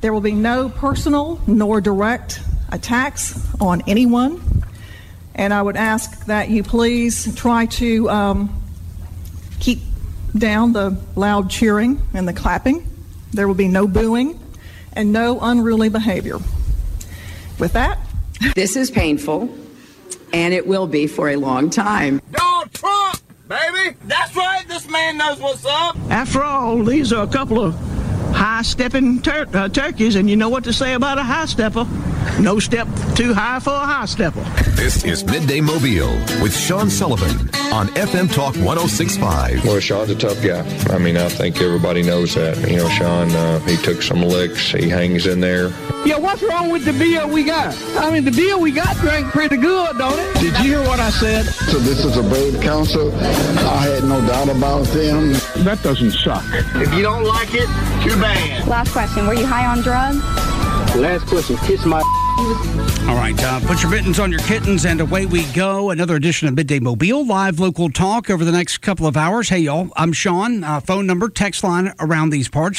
There will be no personal nor direct attacks on anyone. And I would ask that you please try to keep down the loud cheering and the clapping. There will be no booing and no unruly behavior. With that, this is painful, and it will be for a long time. Donald Trump, baby! That's right, this man knows what's up. After all, these are a couple of high-stepping turkeys, and you know what to say about a high-stepper. No step too high for a high-stepper. This is Midday Mobile with Sean Sullivan on FM Talk 106.5. Well, Sean's a tough guy. I mean, I think everybody knows that. You know, Sean, he took some licks. He hangs in there. Yeah, what's wrong with the deal we got? I mean, the deal we got drank pretty good, don't it? Did you hear what I said? So this is a bird council. I had no doubt about them. That doesn't suck. If you don't like it, too bad. Last question. Were you high on drugs? Last question. Kiss my... All right, put your mittens on your kittens, and away we go. Another edition of Midday Mobile, live local talk over the next couple of hours. Hey, y'all, I'm Sean. Phone number, text line around these parts,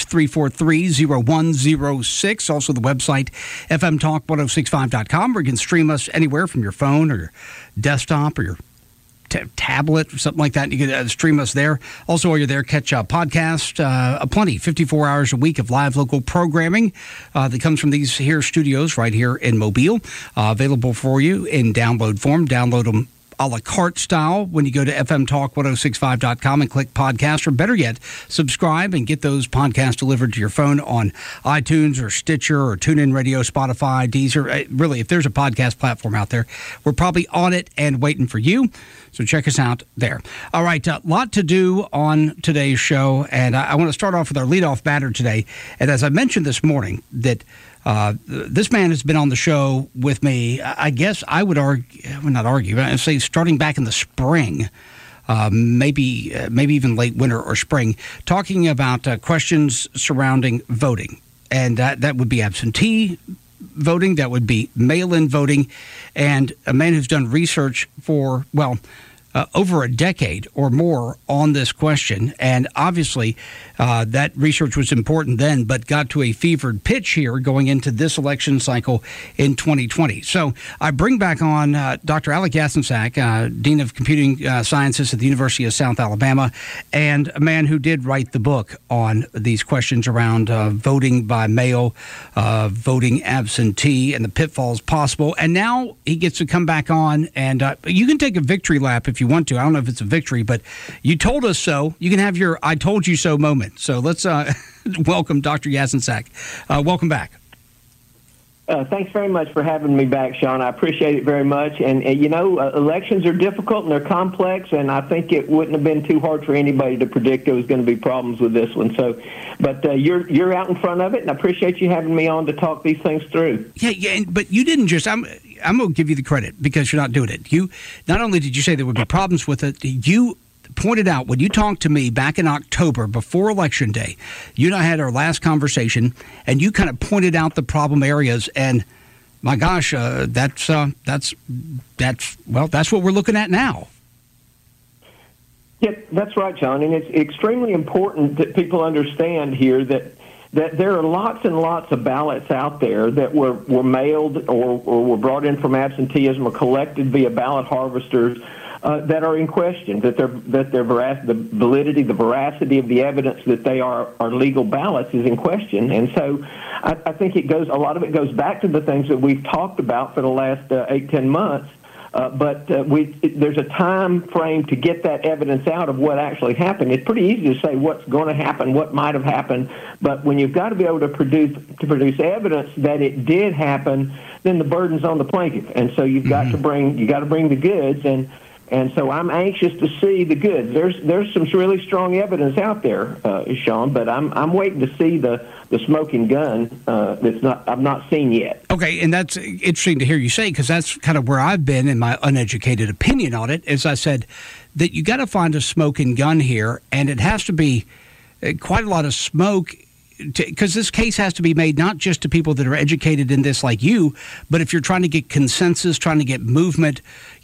343-0106. Also the website, fmtalk1065.com, where you can stream us anywhere from your phone or your desktop or your tablet or something like that. You can stream us there. Also, while you're there, catch a podcast, plenty, 54 hours a week of live local programming that comes from these here studios right here in Mobile, available for you in download form. Download them a la carte style when you go to fmtalk1065.com and click podcast, or better yet, subscribe and get those podcasts delivered to your phone on iTunes or Stitcher or TuneIn Radio, Spotify, Deezer. Really, if there's a podcast platform out there, we're probably on it and waiting for you. So check us out there. All right, a lot to do on today's show, and I want to start off with our leadoff batter today. And as I mentioned this morning, that this man has been on the show with me, I guess I would argue, but I'd say starting back in the spring, maybe even late winter or spring, talking about questions surrounding voting. And that would be absentee voting, that would be mail-in voting, and a man who's done research for, over a decade or more on this question. And obviously, that research was important then, but got to a fevered pitch here going into this election cycle in 2020. So I bring back on Dr. Alec Jasinsak, Dean of Computing Sciences at the University of South Alabama, and a man who did write the book on these questions around voting by mail, voting absentee, and the pitfalls possible. And now he gets to come back on, and you can take a victory lap if you want to. I don't know if it's a victory, but you told us so. You can have your I told you so moment. So let's welcome Dr. Jasinsak. Welcome back. Thanks very much for having me back, Sean. I appreciate it very much. And elections are difficult and they're complex, and I think it wouldn't have been too hard for anybody to predict there was going to be problems with this one. So, but you're out in front of it, and I appreciate you having me on to talk these things through. Yeah, but you didn't just. I'm going to give you the credit because you're not doing it. You not only did you say there would be problems with it, you pointed out when you talked to me back in October before Election Day, you and I had our last conversation, and you kind of pointed out the problem areas. And my gosh, that's what we're looking at now. Yeah, that's right, John. And it's extremely important that people understand here that there are lots and lots of ballots out there that were mailed or were brought in from absenteeism or collected via ballot harvesters that are in question, the validity, the veracity of the evidence that they are legal ballots is in question. And so I think a lot of it goes back to the things that we've talked about for the last 8-10 months. But there's a time frame to get that evidence out of what actually happened. It's pretty easy to say what's going to happen, what might have happened, but when you've got to be able to produce evidence that it did happen, then the burden's on the plaintiff. And so you've got to bring the goods, and so I'm anxious to see the goods. There's some really strong evidence out there, Sean, but I'm waiting to see the smoking gun I've not seen yet. Okay, and that's interesting to hear you say, because that's kind of where I've been in my uneducated opinion on it. As I said, that you got to find a smoking gun here, and it has to be quite a lot of smoke, because this case has to be made not just to people that are educated in this like you, but if you're trying to get consensus, trying to get movement,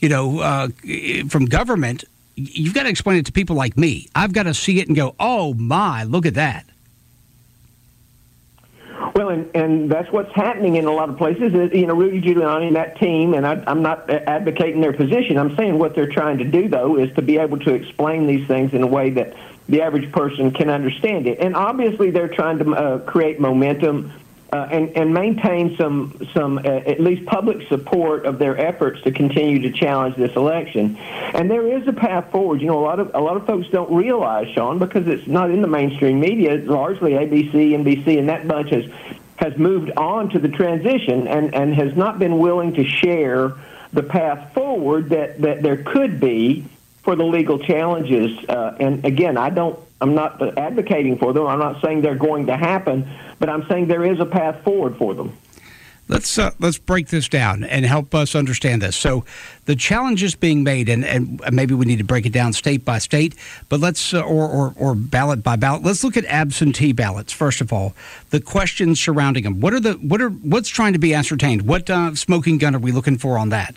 from government, you've got to explain it to people like me. I've got to see it and go, oh my, look at that. Well, and that's what's happening in a lot of places. Rudy Giuliani and that team, and I'm not advocating their position. I'm saying what they're trying to do, though, is to be able to explain these things in a way that the average person can understand it. And obviously, they're trying to create momentum and maintain some at least public support of their efforts to continue to challenge this election. And there is a path forward. A lot of folks don't realize, Sean, because it's not in the mainstream media. It's largely ABC, NBC, and that bunch has moved on to the transition and has not been willing to share the path forward that there could be for the legal challenges. And again, I'm not advocating for them. I'm not saying they're going to happen, but I'm saying there is a path forward for them. Let's break this down and help us understand this. So the challenges being made, and maybe we need to break it down state by state, but let's or ballot by ballot. Let's look at absentee ballots first of all. The questions surrounding them. What's trying to be ascertained? What smoking gun are we looking for on that?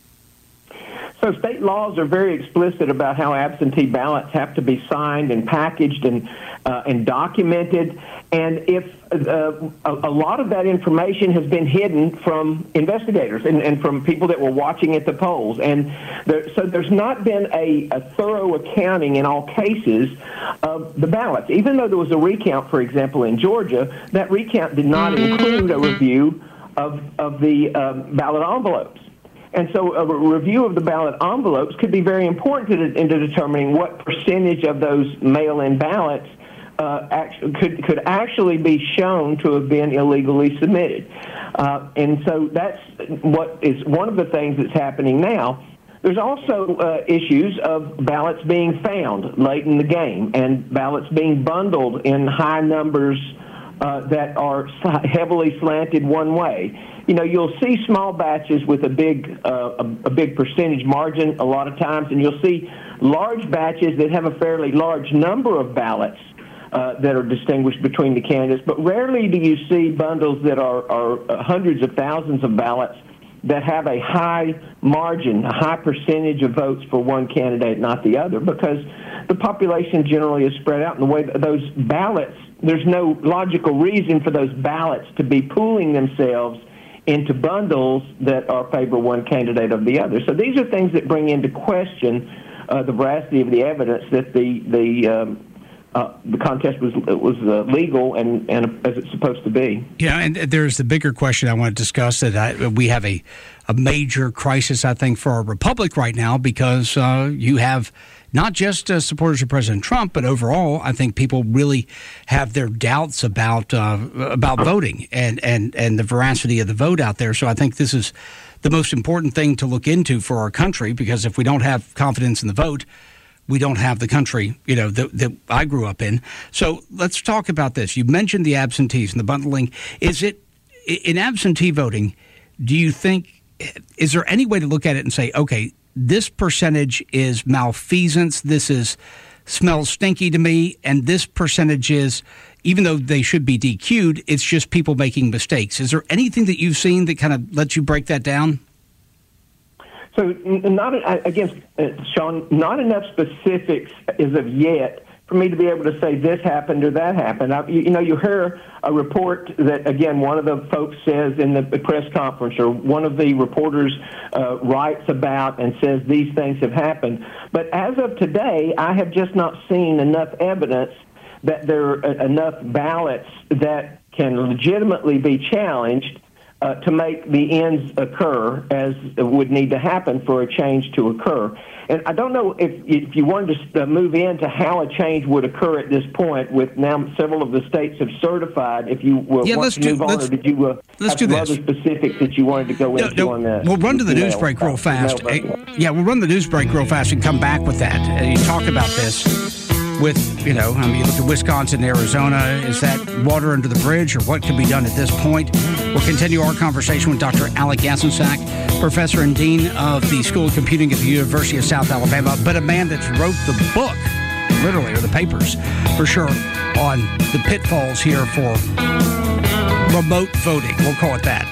So state laws are very explicit about how absentee ballots have to be signed and packaged and documented. And if a lot of that information has been hidden from investigators and from people that were watching at the polls. And so there's not been a thorough accounting in all cases of the ballots. Even though there was a recount, for example, in Georgia, that recount did not include a review of the ballot envelopes. And so a review of the ballot envelopes could be very important into determining what percentage of those mail-in ballots could actually be shown to have been illegally submitted. And so that's what is one of the things that's happening now. There's also issues of ballots being found late in the game and ballots being bundled in high numbers that are heavily slanted one way. You'll see small batches with a big percentage margin a lot of times, and you'll see large batches that have a fairly large number of ballots that are distinguished between the candidates. But rarely do you see bundles that are hundreds of thousands of ballots that have a high margin, a high percentage of votes for one candidate, not the other, because the population generally is spread out in the way that those ballots, there's no logical reason for those ballots to be pooling themselves into bundles that are favor one candidate of the other. So these are things that bring into question the veracity of the evidence that the contest was legal and as it's supposed to be. Yeah, and there's the bigger question I want to discuss that we have a major crisis, I think, for our republic right now because you have not just supporters of President Trump, but overall, I think people really have their doubts about voting and the veracity of the vote out there. So I think this is the most important thing to look into for our country, because if we don't have confidence in the vote, we don't have the country, that I grew up in. So let's talk about this. You mentioned the absentees and the bundling. Is it in absentee voting? Do you think is there any way to look at it and say, okay, this percentage is malfeasance, smells stinky to me, and this percentage is, even though they should be DQ'd, it's just people making mistakes. Is there anything that you've seen that kind of lets you break that down? So, Sean, not enough specifics as of yet for me to be able to say this happened or that happened. You hear a report that, again, one of the folks says in the press conference, or one of the reporters writes about and says these things have happened. But as of today, I have just not seen enough evidence that there are enough ballots that can legitimately be challenged to make the ends occur as would need to happen for a change to occur. And I don't know if you wanted to move into how a change would occur at this point, with now several of the states have certified, if you want to move on, or did you have some other specifics that you wanted to go into on that? We'll run to the news break real fast. We'll run the news break real fast and come back with that. You talk about this with, you look at Wisconsin, Arizona. Is that water under the bridge, or what can be done at this point? We'll continue our conversation with Dr. Alec Gasensack, professor and dean of the School of Computing at the University of South Alabama, but a man that's wrote the book, literally, or the papers, for sure, on the pitfalls here for remote voting. We'll call it that.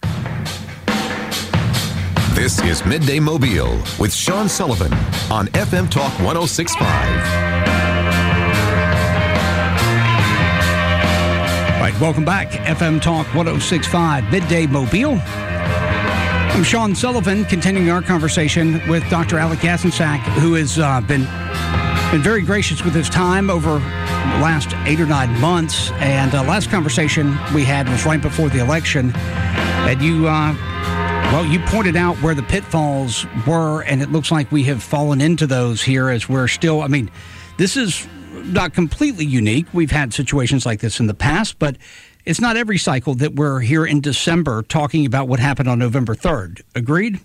This is Midday Mobile with Sean Sullivan on FM Talk 106.5. Welcome back. FM Talk 106.5, Midday Mobile. I'm Sean Sullivan, continuing our conversation with Dr. Alec Yasinsak, who has been very gracious with his time over the last 8 or 9 months. And last conversation we had was right before the election. And you pointed out where the pitfalls were, and it looks like we have fallen into those here as we're still, this is not completely unique. We've had situations like this in the past, but it's not every cycle that we're here in December talking about what happened on November 3rd. Agreed?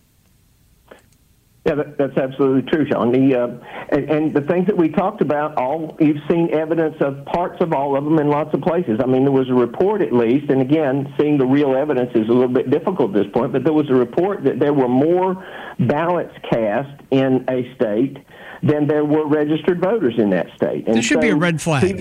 Yeah, that's absolutely true, Sean. And the things that we talked about, you've seen evidence of parts of all of them in lots of places. There was a report at least, and again, seeing the real evidence is a little bit difficult at this point, but there was a report that there were more ballots cast in a state than there were registered voters in that state. And this should be a red flag.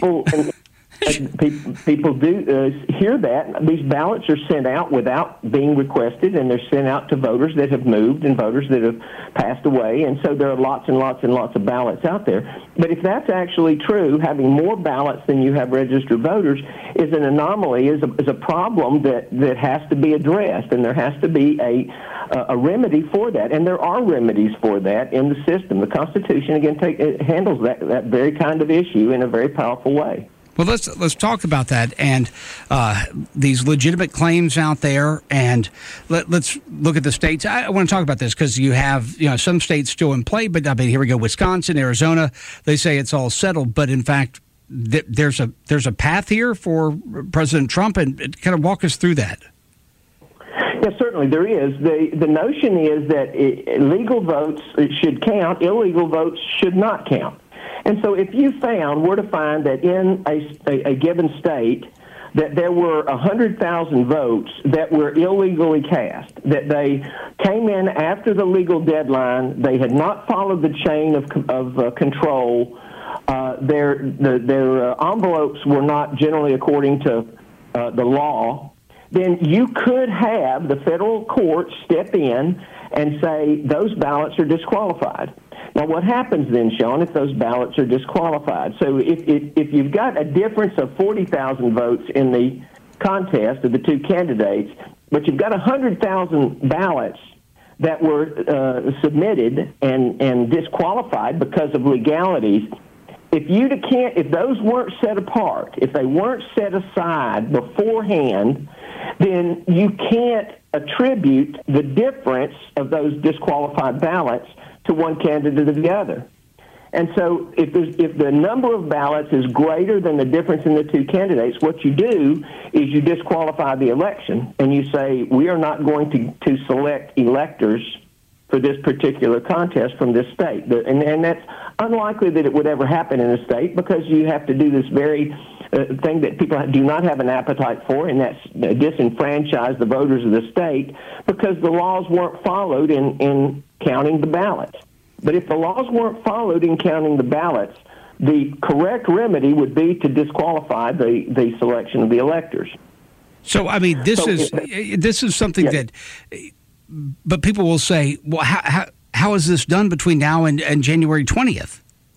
People do hear that. These ballots are sent out without being requested, and they're sent out to voters that have moved and voters that have passed away, and so there are lots and lots and lots of ballots out there. But if that's actually true, having more ballots than you have registered voters is an anomaly, is a problem that has to be addressed, and there has to be a remedy for that. And there are remedies for that in the system. The Constitution, again, handles that very kind of issue in a very powerful way. Well, let's talk about that and these legitimate claims out there, and let's look at the states. I want to talk about this because you have some states still in play, but here we go: Wisconsin, Arizona. They say it's all settled, but in fact, there's a path here for President Trump, and kind of walk us through that. Yes, certainly there is. The notion is that legal votes should count, illegal votes should not count. And so if you were to find that in a given state that there were 100,000 votes that were illegally cast, that they came in after the legal deadline, they had not followed the chain of control, their envelopes were not generally according to the law, then you could have the federal court step in and say those ballots are disqualified. Now, what happens then, Sean, if those ballots are disqualified? So if you've got a difference of 40,000 votes in the contest of the two candidates, but you've got 100,000 ballots that were submitted and disqualified because of legalities, if those weren't set apart, if they weren't set aside beforehand, then you can't attribute the difference of those disqualified ballots to one candidate or the other. And so if the number of ballots is greater than the difference in the two candidates, what you do is you disqualify the election, and you say, we are not going to select electors for this particular contest from this state. And that's unlikely that it would ever happen in a state, because you have to do this very thing that people do not have an appetite for, and that's disenfranchise the voters of the state, because the laws weren't followed in counting the ballots. But if the laws weren't followed in counting the ballots, the correct remedy would be to disqualify the selection of the electors. So, this is something that, but people will say, well, how is this done between now and January 20th?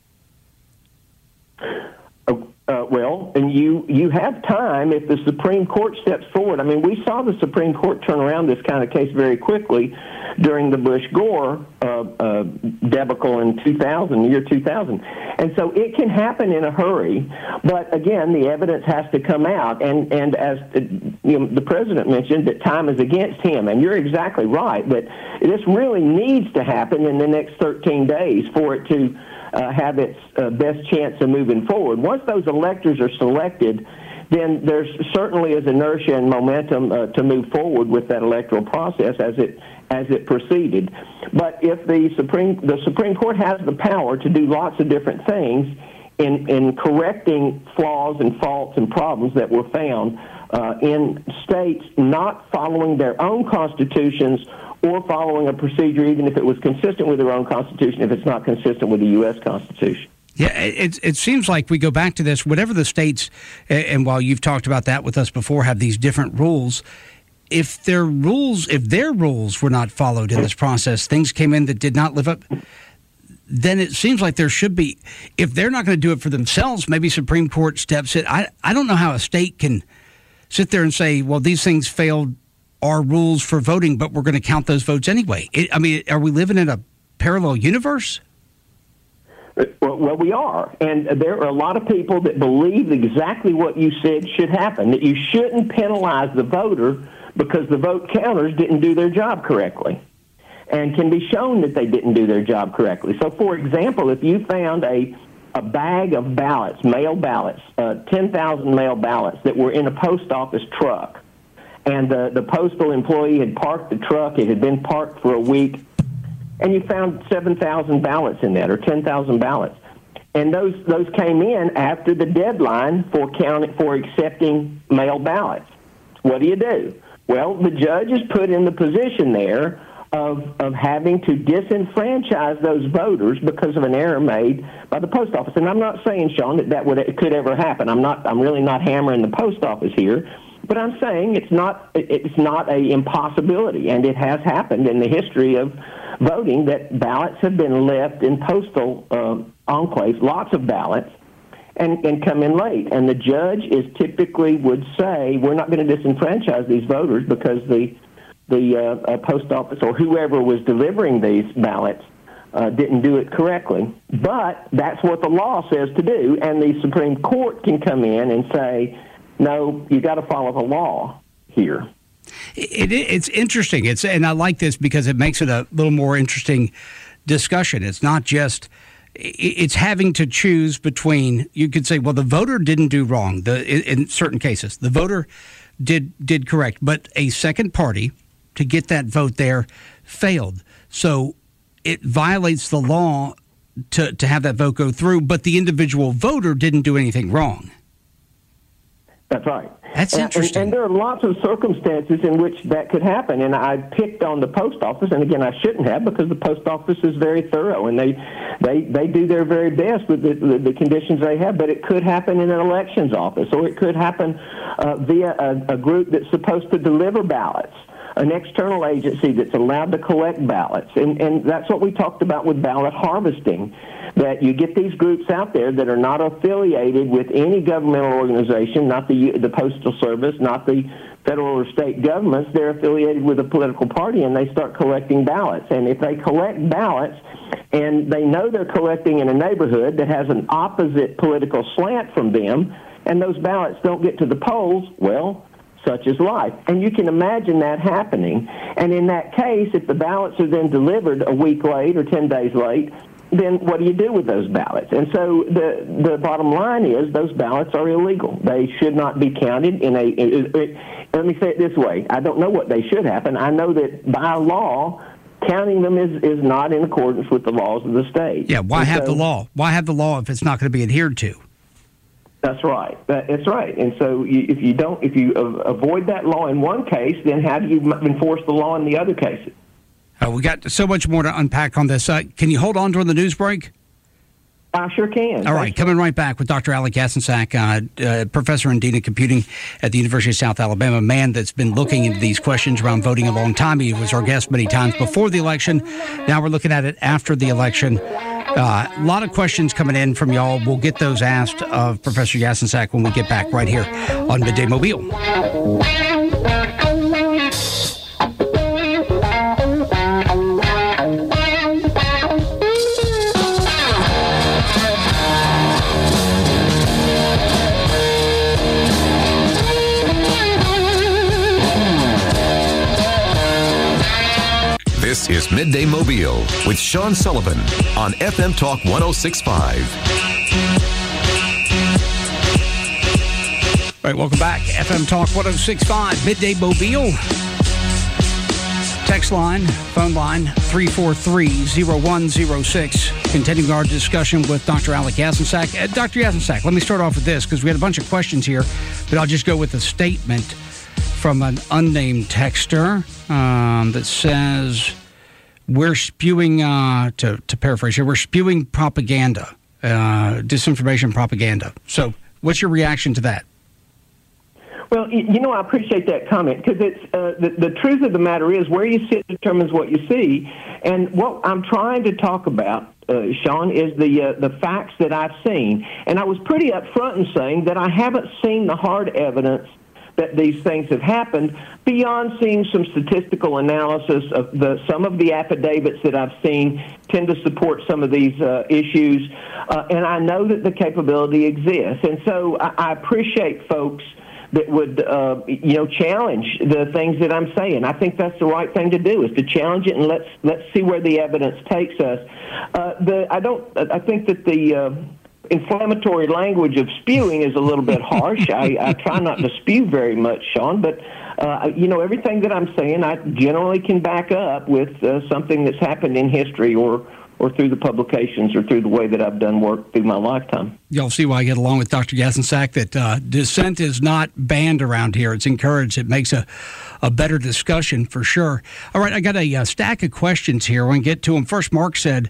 And you have time if the Supreme Court steps forward. We saw the Supreme Court turn around this kind of case very quickly during the Bush-Gore debacle in the year 2000. And so it can happen in a hurry, but again, the evidence has to come out. And as the president mentioned, that time is against him. And you're exactly right, that this really needs to happen in the next 13 days for it to have its best chance of moving forward. Once those electors are selected, then there certainly is inertia and momentum to move forward with that electoral process as it proceeded. But if the Supreme Court has the power to do lots of different things in correcting flaws and faults and problems that were found in states not following their own constitutions or following a procedure, even if it was consistent with their own constitution, if it's not consistent with the U.S. Constitution. Yeah, it seems like we go back to this, whatever the states, and while you've talked about that with us before, have these different rules, if their rules were not followed in this process, things came in that did not live up, then it seems like there should be, if they're not going to do it for themselves, maybe Supreme Court steps in. I don't know how a state can sit there and say, well, these things failed our rules for voting, but we're going to count those votes anyway. Are we living in a parallel universe? Well, we are. And there are a lot of people that believe exactly what you said should happen, that you shouldn't penalize the voter because the vote counters didn't do their job correctly and can be shown that they didn't do their job correctly. So, for example, if you found a bag of ballots, mail ballots, 10,000 mail ballots that were in a post office truck, and the postal employee had parked the truck, it had been parked for a week, and you found 7,000 ballots in that, or 10,000 ballots. And those came in after the deadline for accepting mail ballots. What do? Well, the judge is put in the position there of having to disenfranchise those voters because of an error made by the post office. And I'm not saying, Sean, that could ever happen. I'm really not hammering the post office here. But I'm saying it's not a impossibility, and it has happened in the history of voting that ballots have been left in postal enclaves, lots of ballots, and come in late. And the judge typically would say, we're not going to disenfranchise these voters because the post office or whoever was delivering these ballots didn't do it correctly. But that's what the law says to do, and the Supreme Court can come in and say, no, you got to follow the law here. It's interesting. And I like this because it makes it a little more interesting discussion. It's not just it's having to choose between. You could say, well, the voter didn't do wrong. In certain cases, the voter did correct, but a second party to get that vote there failed. So it violates the law to have that vote go through. But the individual voter didn't do anything wrong. That's right. That's interesting. And there are lots of circumstances in which that could happen. And I picked on the post office, and again, I shouldn't have, because the post office is very thorough, and they do their very best with the conditions they have. But it could happen in an elections office, or it could happen via a group that's supposed to deliver ballots, an external agency that's allowed to collect ballots. And that's what we talked about with ballot harvesting, that you get these groups out there that are not affiliated with any governmental organization, not the Postal Service, not the federal or state governments. They're affiliated with a political party, and they start collecting ballots. And if they collect ballots and they know they're collecting in a neighborhood that has an opposite political slant from them, and those ballots don't get to the polls, well, such is life. And you can imagine that happening. And in that case, if the ballots are then delivered a week late or 10 days late, then what do you do with those ballots? And so the bottom line is those ballots are illegal. They should not be counted let me say it this way. I don't know what they should happen. I know that by law, counting them is not in accordance with the laws of the state. Yeah, why have the law? Why have the law if it's not going to be adhered to? That's right. That's right. And so if you avoid that law in one case, then how do you enforce the law in the other cases? We got so much more to unpack on this. Can you hold on during the news break? I sure can. All right, coming right back with Dr. Alec Jasenczak, professor and dean of computing at the University of South Alabama, a man that's been looking into these questions around voting a long time. He was our guest many times before the election. Now we're looking at it after the election. A lot of questions coming in from y'all. We'll get those asked of Professor Jasenczak when we get back right here on Midday Mobile. This is Midday Mobile with Sean Sullivan on FM Talk 106.5. All right, welcome back. FM Talk 106.5, Midday Mobile. Text line, phone line, 343-0106. Continuing our discussion with Dr. Alec Jasenczak. Dr. Jasenczak, let me start off with this because we had a bunch of questions here, but I'll just go with a statement from an unnamed texter that says, we're spewing, to paraphrase here, we're spewing propaganda, disinformation propaganda. So what's your reaction to that? Well, I appreciate that comment because it's the truth of the matter is where you sit determines what you see. And what I'm trying to talk about, Sean, is the facts that I've seen. And I was pretty upfront in saying that I haven't seen the hard evidence that these things have happened, beyond seeing some statistical analysis of some of the affidavits that I've seen tend to support some of these issues, and I know that the capability exists. And so I appreciate folks that would, challenge the things that I'm saying. I think that's the right thing to do, is to challenge it, and let's see where the evidence takes us. I think that the inflammatory language of spewing is a little bit harsh. I try not to spew very much, Sean, but everything that I'm saying, I generally can back up with something that's happened in history or through the publications or through the way that I've done work through my lifetime. Y'all see why I get along with Dr. Gasensack, that dissent is not banned around here. It's encouraged. It makes a better discussion for sure. All right, I got a stack of questions here. We'll get to them. First, Mark said,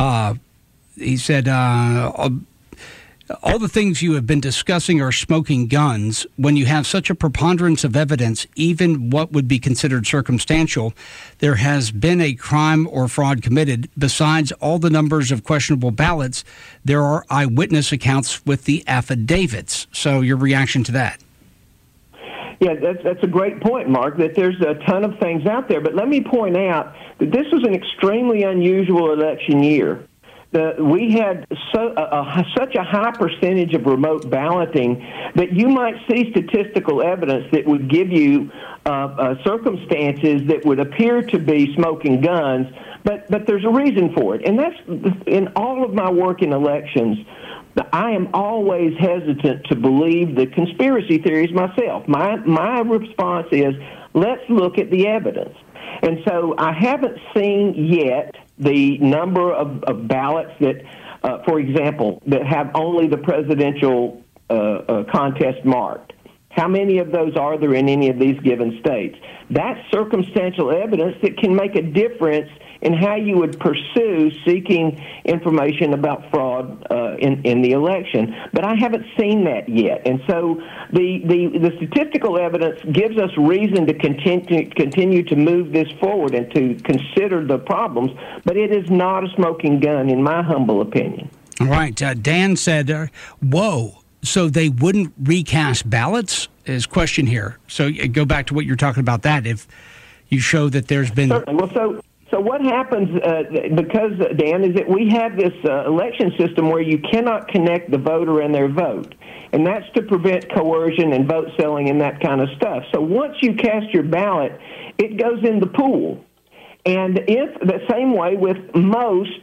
all the things you have been discussing are smoking guns. When you have such a preponderance of evidence, even what would be considered circumstantial, there has been a crime or fraud committed. Besides all the numbers of questionable ballots, there are eyewitness accounts with the affidavits. So your reaction to that? Yeah, that's a great point, Mark, that there's a ton of things out there. But let me point out that this was an extremely unusual election year. We had such a high percentage of remote balloting that you might see statistical evidence that would give you circumstances that would appear to be smoking guns, but there's a reason for it. And that's in all of my work in elections. I am always hesitant to believe the conspiracy theories myself. My response is, let's look at the evidence. And so I haven't seen yet the number of ballots that, for example, that have only the presidential contest marked. How many of those are there in any of these given states? That's circumstantial evidence that can make a difference in how you would pursue seeking information about fraud in the election. But I haven't seen that yet. And so the statistical evidence gives us reason to continue to move this forward and to consider the problems, but it is not a smoking gun, in my humble opinion. All right. Dan said, whoa, so they wouldn't recast ballots? His question here. So go back to what you're talking about, that if you show that there's been... Certainly. Well, So what happens, because, Dan, is that we have this election system where you cannot connect the voter and their vote. And that's to prevent coercion and vote selling and that kind of stuff. So once you cast your ballot, it goes in the pool. And if the same way with most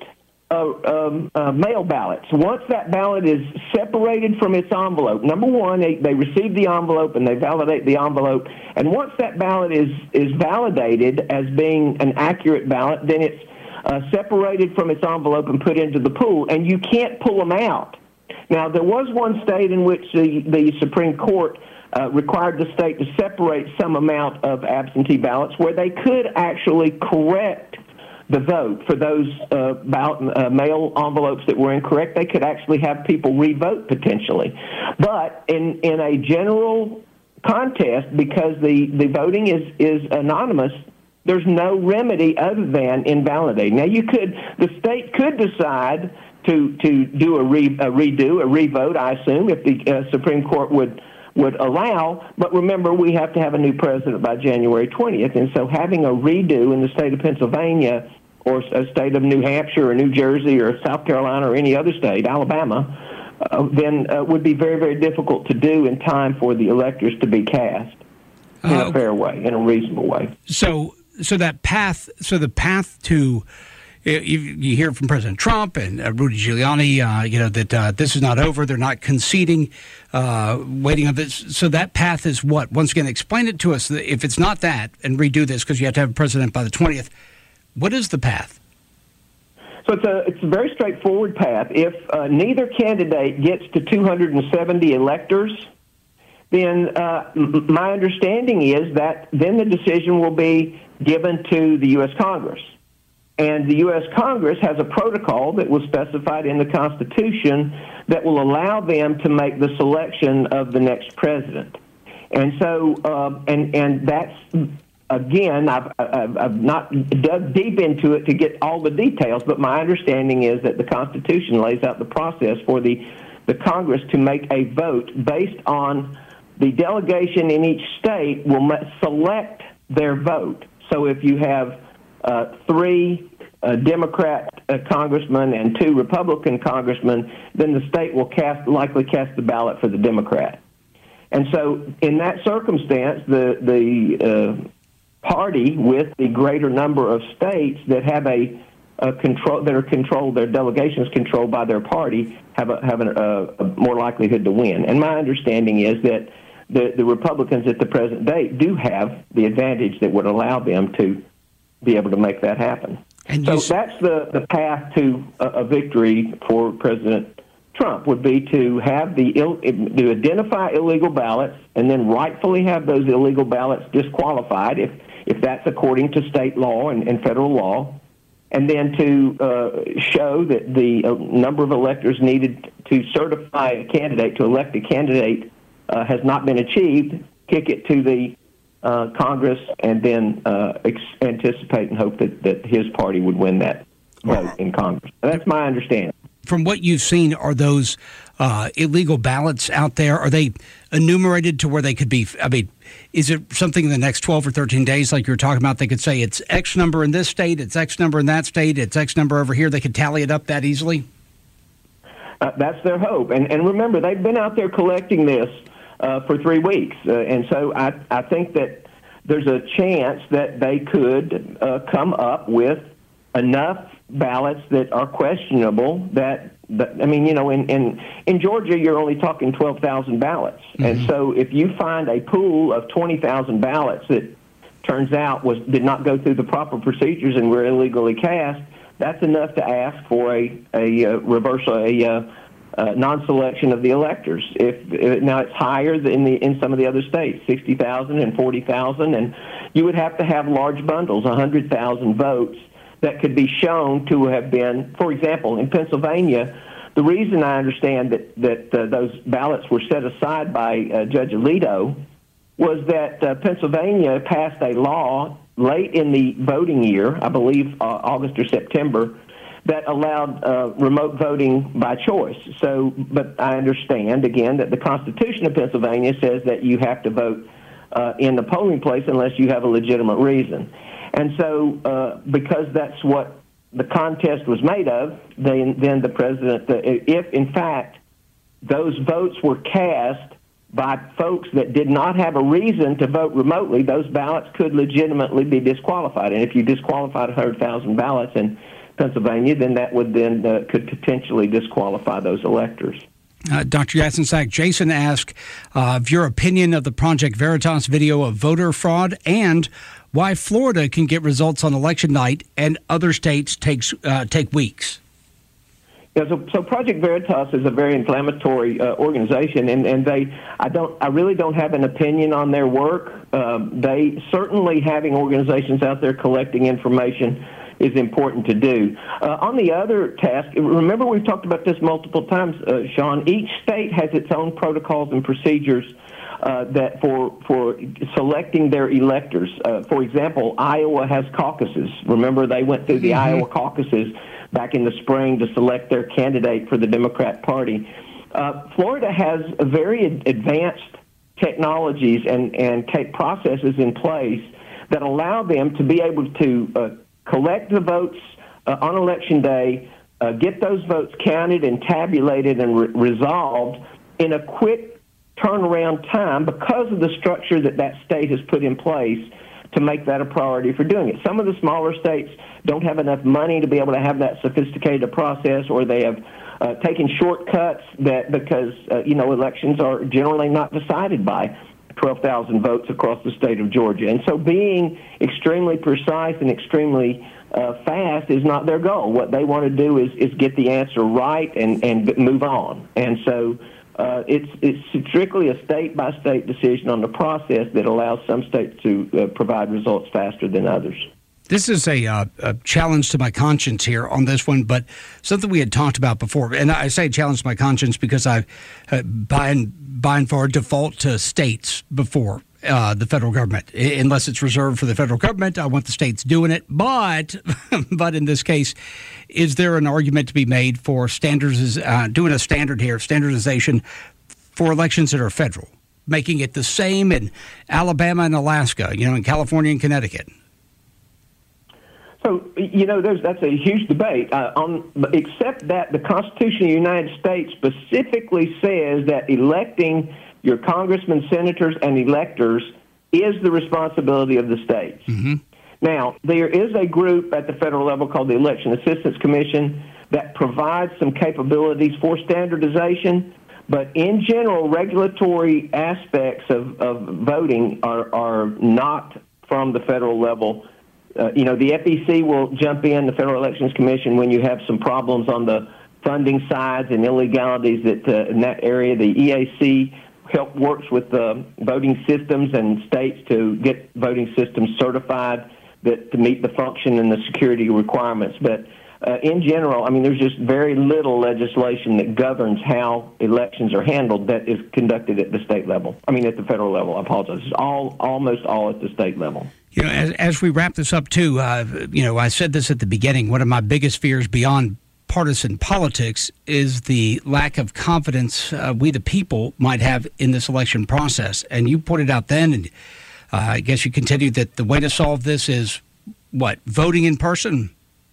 mail ballots, once that ballot is separated from its envelope, number one, they receive the envelope and they validate the envelope. And once that ballot is validated as being an accurate ballot, then it's separated from its envelope and put into the pool, and you can't pull them out. Now, there was one state in which the Supreme Court required the state to separate some amount of absentee ballots where they could actually correct the vote for those mail envelopes that were incorrect. They could actually have people re-vote potentially. But in a general contest, because the voting is anonymous, there's no remedy other than invalidating. Now, the state could decide to do a revote, I assume, if the Supreme Court would allow, but remember, we have to have a new president by January 20th, and so having a redo in the state of Pennsylvania or a state of New Hampshire or New Jersey or South Carolina or any other state, Alabama, then would be very, very difficult to do in time for the electors to be cast in a fair way, in a reasonable way. So the path to... You hear from President Trump and Rudy Giuliani, that this is not over. They're not conceding, waiting on this. So that path is what? Once again, explain it to us. If it's not that, and redo this because you have to have a president by the 20th, what is the path? So it's a very straightforward path. If neither candidate gets to 270 electors, then my understanding is that then the decision will be given to the U.S. Congress. And the U.S. Congress has a protocol that was specified in the Constitution that will allow them to make the selection of the next president. And so, and that's, again, I've not dug deep into it to get all the details, but my understanding is that the Constitution lays out the process for the Congress to make a vote based on the delegation in each state will select their vote. So if you have 3 Democrat congressmen and 2 Republican congressmen, then the state will likely cast the ballot for the Democrat. And so in that circumstance, the party with the greater number of states that have their delegations controlled by their party have a more likelihood to win. And my understanding is that the Republicans at the present date do have the advantage that would allow them to be able to make that happen. And so that's the path to a victory for President Trump, would be to have to identify illegal ballots and then rightfully have those illegal ballots disqualified if that's according to state law and federal law, and then to show that the number of electors needed to certify a candidate, to elect a candidate, has not been achieved, kick it to the Congress, and then anticipate and hope that his party would win that vote in Congress. That's my understanding. From what you've seen, are those illegal ballots out there? Are they enumerated to where they could be? I mean, is it something in the next 12 or 13 days, like you're talking about? They could say it's X number in this state, it's X number in that state, it's X number over here. They could tally it up that easily? That's their hope. And remember, they've been out there collecting this for 3 weeks. And so I think that there's a chance that they could come up with enough ballots that are questionable that I mean, you know, in Georgia, you're only talking 12,000 ballots. Mm-hmm. And so if you find a pool of 20,000 ballots that turns out did not go through the proper procedures and were illegally cast, that's enough to ask for a reversal, non-selection of the electors. Now it's higher in some of the other states, 60,000 and 40,000, and you would have to have large bundles, 100,000 votes that could be shown to have been, for example, in Pennsylvania. The reason I understand that those ballots were set aside by Judge Alito was that Pennsylvania passed a law late in the voting year, I believe August or September, that allowed remote voting by choice. So, but I understand, again, that the Constitution of Pennsylvania says that you have to vote in the polling place unless you have a legitimate reason. And so because that's what the contest was made of, then the president, if in fact those votes were cast by folks that did not have a reason to vote remotely, those ballots could legitimately be disqualified. And if you disqualified 100,000 ballots in Pennsylvania, then that would could potentially disqualify those electors. Dr. Yatsensak, Jason asked of your opinion of the Project Veritas video of voter fraud and why Florida can get results on election night and other states take weeks. Yeah, so Project Veritas is a very inflammatory organization, and I really don't have an opinion on their work. They certainly, having organizations out there collecting information is important to do. On the other task, remember we've talked about this multiple times, Sean. Each state has its own protocols and procedures that for selecting their electors. For example, Iowa has caucuses. Remember, they went through the Iowa caucuses back in the spring to select their candidate for the Democrat Party. Florida has very advanced technologies and processes in place that allow them to be able to collect the votes on Election Day, get those votes counted and tabulated and resolved in a quick turnaround time because of the structure that state has put in place to make that a priority for doing it. Some of the smaller states don't have enough money to be able to have that sophisticated a process, or they have taken shortcuts because elections are generally not decided by 12,000 votes across the state of Georgia. And so being extremely precise and extremely fast is not their goal. What they want to do is get the answer right and move on. And so it's strictly a state-by-state decision on the process that allows some states to provide results faster than others. This is a challenge to my conscience here on this one, but something we had talked about before. And I say challenge to my conscience because I, by and far, default to states before the federal government. Unless it's reserved for the federal government, I want the states doing it. But in this case, is there an argument to be made for doing a standard here, standardization for elections that are federal? making it the same in Alabama and Alaska, in California and Connecticut? So, that's a huge debate, except that the Constitution of the United States specifically says that electing your congressmen, senators, and electors is the responsibility of the states. Mm-hmm. Now, there is a group at the federal level called the Election Assistance Commission that provides some capabilities for standardization, but in general, regulatory aspects of voting are not from the federal level. The FEC will jump in, the Federal Elections Commission, when you have some problems on the funding sides and illegalities in that area. The EAC works with the voting systems and states to get voting systems certified to meet the function and the security requirements. But in general, there's just very little legislation that governs how elections are handled that is conducted at the state level. At the federal level. I apologize. It's almost all at the state level. As we wrap this up, too, I said this at the beginning. One of my biggest fears beyond partisan politics is the lack of confidence we, the people, might have in this election process. And you pointed out then, and I guess you continued, that the way to solve this is, what, voting in person?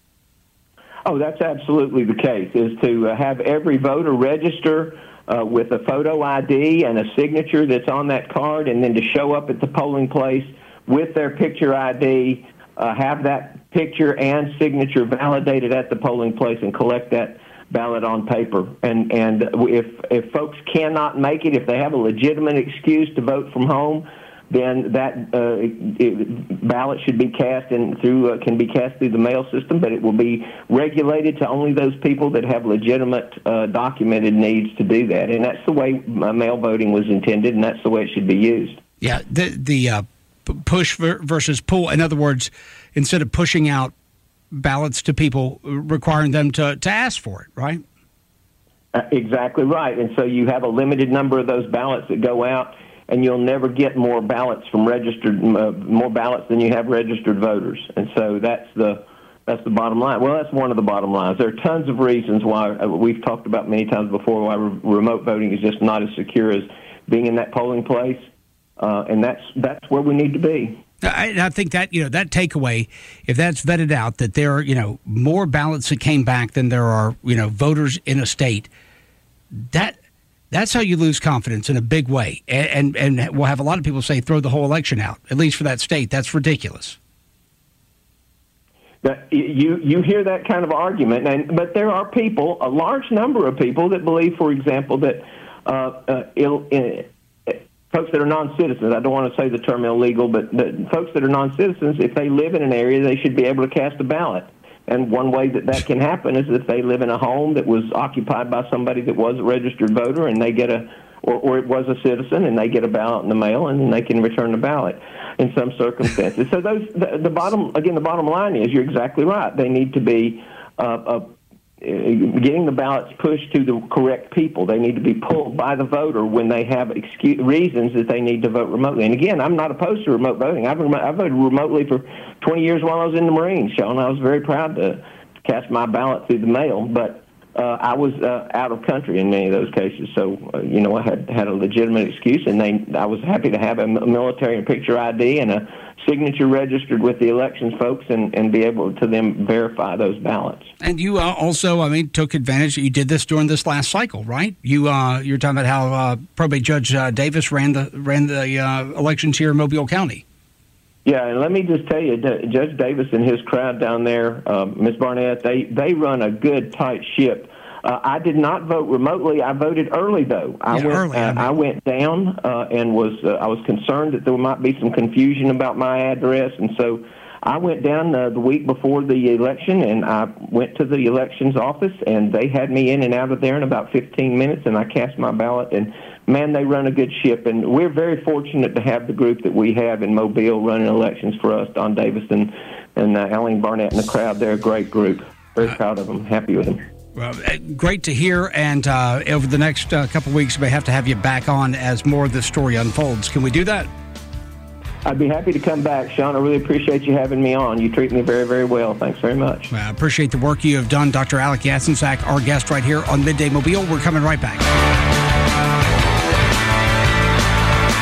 Oh, that's absolutely the case, is to have every voter register with a photo ID and a signature that's on that card, and then to show up at the polling place with their picture ID, have that picture and signature validated at the polling place, and collect that ballot on paper. And if folks cannot make it, if they have a legitimate excuse to vote from home, then that ballot should be cast can be cast through the mail system, but it will be regulated to only those people that have legitimate documented needs to do that. And that's the way mail voting was intended, and that's the way it should be used. Yeah, the push versus pull. In other words, instead of pushing out ballots to people, requiring them to ask for it, right? Exactly right. And so you have a limited number of those ballots that go out, and you'll never get more ballots from more ballots than you have registered voters. And so that's the bottom line. Well, that's one of the bottom lines. There are tons of reasons why we've talked about many times before why remote voting is just not as secure as being in that polling place. And that's where we need to be. I think that, that takeaway, if that's vetted out, that there are, more ballots that came back than there are, voters in a state, that's how you lose confidence in a big way. And we'll have a lot of people say throw the whole election out, at least for that state. That's ridiculous. You hear that kind of argument, but there are people, a large number of people, that believe, for example, that folks that are non-citizens, I don't want to say the term illegal, but folks that are non-citizens, if they live in an area, they should be able to cast a ballot. And one way that can happen is if they live in a home that was occupied by somebody that was a registered voter, and they get or it was a citizen, and they get a ballot in the mail, and then they can return the ballot in some circumstances. So the bottom line is, you're exactly right. They need to be getting the ballots pushed to the correct people. They need to be pulled by the voter when they have reasons that they need to vote remotely. And again, I'm not opposed to remote voting. I voted remotely for 20 years while I was in the Marines, Sean. I was very proud to cast my ballot through the mail, but I was out of country in many of those cases. So, I had a legitimate excuse, and I was happy to have a military and picture ID and a signature registered with the elections folks, and be able to then verify those ballots. And you also, took advantage. You did this during this last cycle, right? You're talking about how probate Judge Davis ran the elections here in Mobile County. Yeah, and let me just tell you, Judge Davis and his crowd down there, Ms. Barnett, they run a good, tight ship. I did not vote remotely. I voted early, though. I went down and I was concerned that there might be some confusion about my address, and so I went down the week before the election, and I went to the elections office, and they had me in and out of there in about 15 minutes, and I cast my ballot. And man, they run a good ship, and we're very fortunate to have the group that we have in Mobile running elections for us. Don Davis and Aline Barnett and the crowd. They're a great group. Very proud of them. Happy with them. Well, great to hear, and over the next couple of weeks, we may have to have you back on as more of this story unfolds. Can we do that? I'd be happy to come back, Sean. I really appreciate you having me on. You treat me very, very well. Thanks very much. I appreciate the work you have done, Dr. Alec Jasinczak, our guest right here on Midday Mobile. We're coming right back.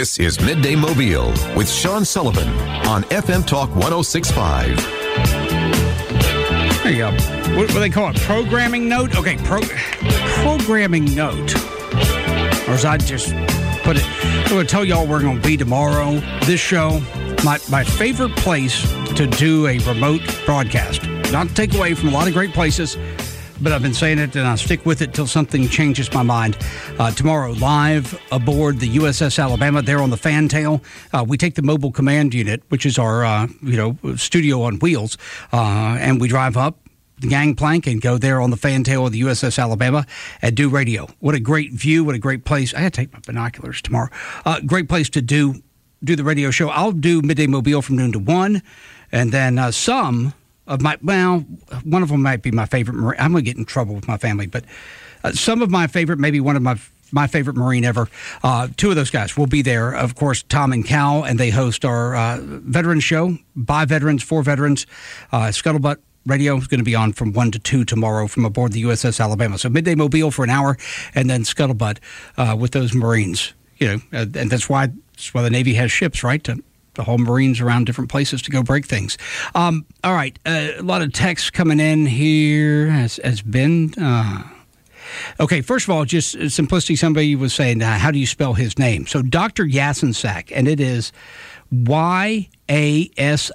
This is Midday Mobile with Sean Sullivan on FM Talk 106.5. There you go. What do they call it? Programming note? Okay, programming note. Or as I just put it, I'm going to tell y'all where we're going to be tomorrow. This show, my favorite place to do a remote broadcast. Not to take away from a lot of great places, but I've been saying it and I'll stick with it till something changes my mind. Tomorrow, live aboard the USS Alabama there on the Fantail. We take the Mobile Command Unit, which is our studio on wheels, and we drive up the gangplank and go there on the fantail of the USS Alabama and do radio. What a great view. What a great place. I got to take my binoculars tomorrow. Great place to do the radio show. I'll do Midday Mobile from noon to 1, and then one of them might be my favorite Marine. I'm going to get in trouble with my family, but some of my favorite, maybe one of my favorite Marine ever. Two of those guys will be there. Of course, Tom and Cal, and they host our veteran show, by veterans, for veterans. Scuttlebutt Radio is going to be on from 1 to 2 tomorrow from aboard the USS Alabama. So Midday Mobile for an hour, and then Scuttlebutt with those Marines. And that's why the Navy has ships, right? To haul Marines around different places to go break things. All right, a lot of texts coming in here has been. Okay, first of all, just simplicity. Somebody was saying, how do you spell his name? So Dr. Yasinsak, and it is YASINAC.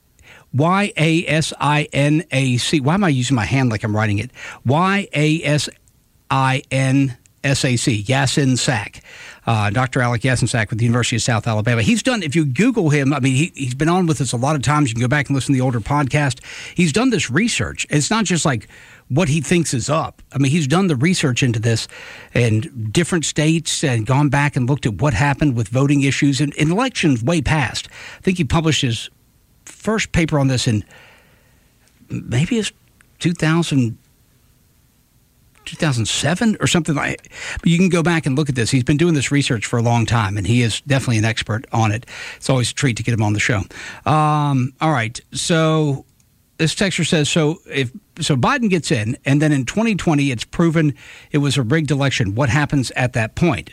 Why am I using my hand like I'm writing it? YASINSAC. Yasinsak. Dr. Alec Yasinsak with the University of South Alabama. He's done, if you Google him, I mean, he's been on with us a lot of times. You can go back and listen to the older podcast. He's done this research. It's not just like what he thinks is up. I mean, he's done the research into this in different states and gone back and looked at what happened with voting issues in elections way past. I think he published his first paper on this in maybe it's 2007 or something like that. But you can go back and look at this. He's been doing this research for a long time, and he is definitely an expert on it. It's always a treat to get him on the show. All right. So this texter says, so Biden gets in, and then in 2020, it's proven it was a rigged election. What happens at that point?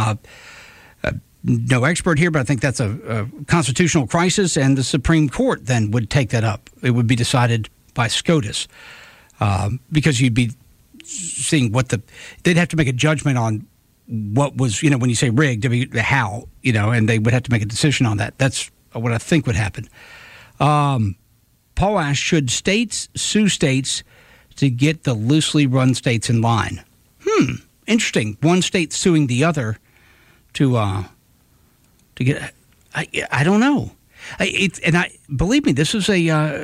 No expert here, but I think that's a constitutional crisis, and the Supreme Court then would take that up. It would be decided by SCOTUS because you'd be seeing they'd have to make a judgment on what was, when you say rigged, I mean, how, and they would have to make a decision on that. That's what I think would happen. Paul asked, should states sue states to get the loosely run states in line? Interesting. One state suing the other to get, I don't know. Believe me, this is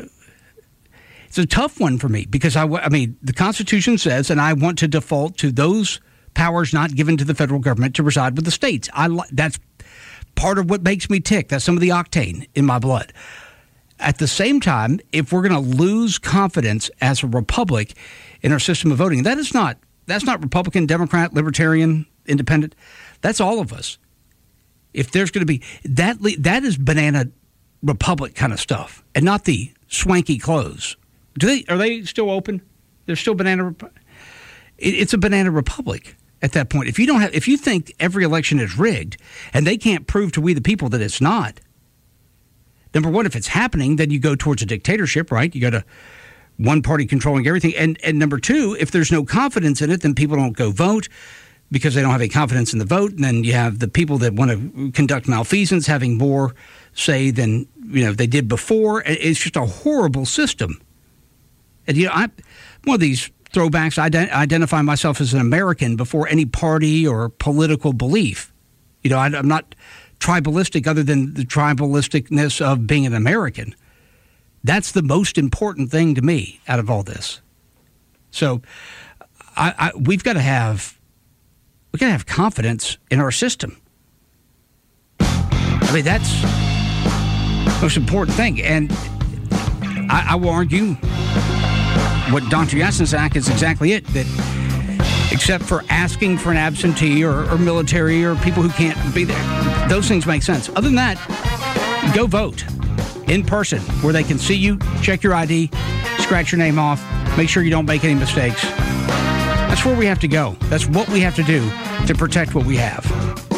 it's a tough one for me because I mean, the Constitution says, and I want to default to those powers not given to the federal government to reside with the states. That's part of what makes me tick. That's some of the octane in my blood. At the same time, if we're going to lose confidence as a republic in our system of voting, that's not Republican, Democrat, Libertarian, Independent. That's all of us. If there's going to be that is banana republic kind of stuff, and not the swanky clothes. Are they still open? They're still banana. It's a banana republic at that point. If you think every election is rigged and they can't prove to we the people that it's not. Number one, if it's happening, then you go towards a dictatorship, right? You go to one party controlling everything. And number two, if there's no confidence in it, then people don't go vote because they don't have any confidence in the vote. And then you have the people that want to conduct malfeasance having more say than they did before. It's just a horrible system. And I'm one of these throwbacks. I identify myself as an American before any party or political belief. I'm not tribalistic other than the tribalisticness of being an American. That's the most important thing to me out of all this. So we've got to have confidence in our system. I mean, that's the most important thing. And I will argue what Dr. Yasinsak is exactly it, that except for asking for an absentee or military or people who can't be there, those things make sense. Other than that, go vote in person where they can see you, check your ID, scratch your name off, make sure you don't make any mistakes. That's where we have to go. That's what we have to do to protect what we have.